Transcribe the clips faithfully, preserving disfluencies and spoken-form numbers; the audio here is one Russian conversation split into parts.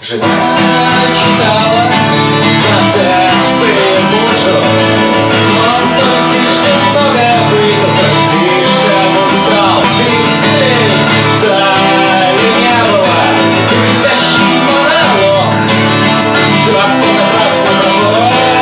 Жена читала нотации мужу. Он то слишком много выпил, то слишком устал. Свидетелей заявила блестящий монолог. Два напрасного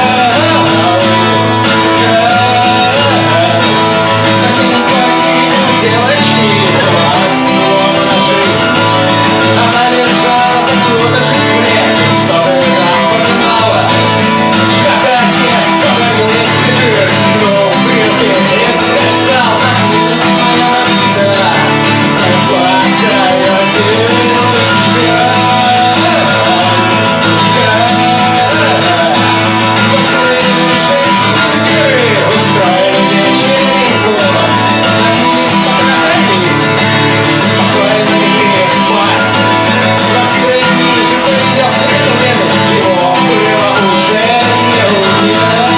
совсем не как девочки, рвалась словно жизнь. Она лежала с художестве, собрана вспоминала, как отец помогает сыр, но вылки резко стал. Моя навсегда пошла с края устроили вечеринку, напились, напились, полетели спать. Раскрытишь, сделали замены, его было уже не увидать.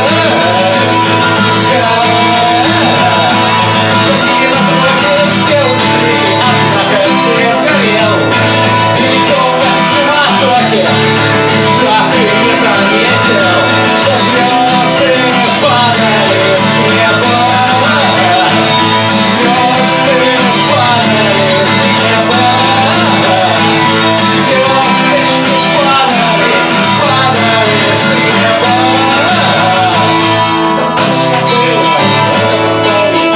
Все ушли, однако свет горел. Никто в суматохе так и не заметил, что звезды падали с неба. Звезды падали с неба. Звездочки падали, падали с неба. Достаточно было представить.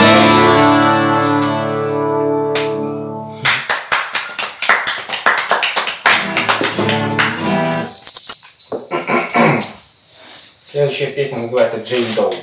Следующая песня называется «Джейн Доу».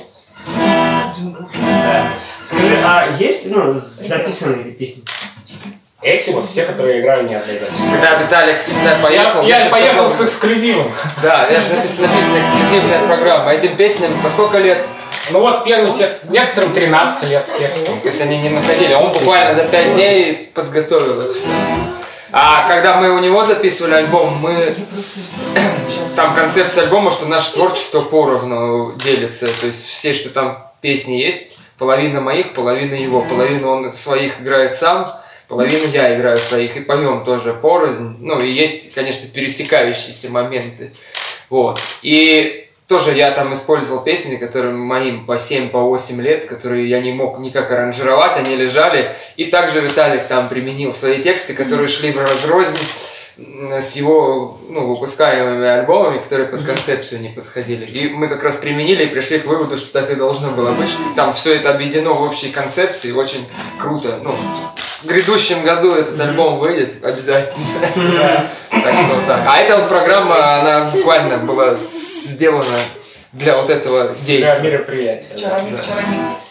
Да. Скажи, а есть, ну, записанные эти песни? Эти вот все, которые я играю, не одной записи. Когда Виталик сюда поехал... Я, я поехал с эксклюзивом. Да, я же написано, написано эксклюзивная программа. Этим песням по сколько лет? Ну вот первый текст, некоторым тринадцать лет текстом. То есть они не находили, он буквально за пять дней подготовил их все. А когда мы у него записывали альбом, мы... Там концепция альбома, что наше творчество поровну делится. То есть все, что там песни есть, половина моих, половина его. Половину он своих играет сам, половину я играю своих. И поем тоже порознь. Ну и есть, конечно, пересекающиеся моменты. Вот. И тоже я там использовал песни, которые моим по семь, по восемь лет, которые я не мог никак аранжировать, они лежали. И также Виталик там применил свои тексты, которые шли в разрознь с его, ну, выпускаемыми альбомами, которые под концепцию не подходили. И мы как раз применили и пришли к выводу, что так и должно было быть, что там все это объединено в общей концепции, очень круто. Ну, в грядущем году этот альбом выйдет обязательно. Так что вот так. А эта вот программа, она буквально была сделана для вот этого действия. Для мероприятия. Чаромик, чаромик.